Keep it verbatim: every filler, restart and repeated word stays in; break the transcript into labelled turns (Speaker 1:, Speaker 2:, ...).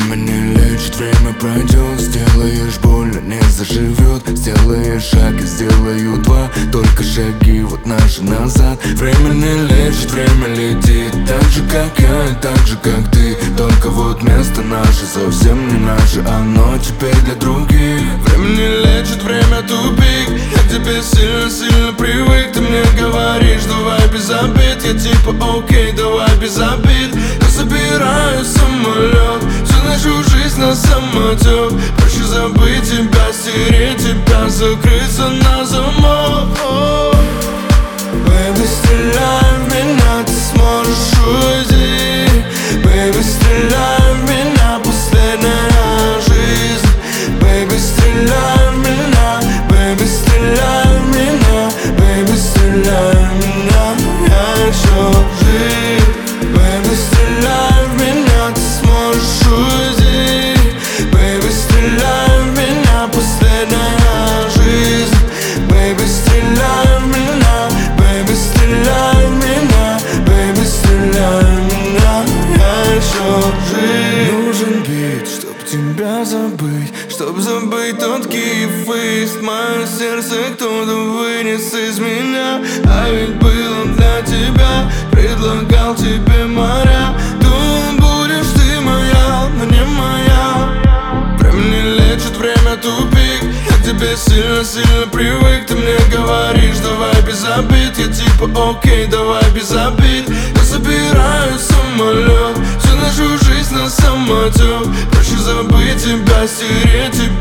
Speaker 1: Время не лечит, время пройдет. Сделаешь больно, не заживет. Сделаешь шаг и сделаю два. Только шаги вот наши назад. Время не лечит, время летит. Так же как я и так же как ты. Только вот место наше совсем не наше. Оно теперь для других. Время не лечит, время тупик. Я к тебе сильно-сильно привык. Ты мне говоришь, давай без обид. Я типа окей, давай без обид. Я собираю самолет, всю нашу жизнь на самотек. Проще забыть тебя, стереть тебя, закрыться на замок. Бэйби, стреляй в меня, ты сможешь уйти. Бэйби, стреляй в меня, последняя жизнь. Бэйби, стреляй в меня, бэйби, стреляй в меня. Бэйби, стреляй в меня, я еще жив. Бэйби, стреляй в меня, ты сможешь уйти. Бэйби, стреляй в меня, последняя жизнь. Бэйби, стреляй в меня, бэйби, стреляй в меня. Бэйби, стреляй в меня, я еще жив. Нужен бит, чтоб тебя забыть, чтоб забыть тот киев-фейст. Мое сердце кто-то вынес из меня. А ведь было для тебя, предлагал тебе моря. Думал, будешь ты моя, но не моя. Время не лечит, время тупик. Я к тебе сильно-сильно привык. Ты мне говоришь, давай без обид. Я типа окей, давай без обид. Я собираю самолет, всю нашу жизнь на самотек. Проще забыть тебя, стереть тебя,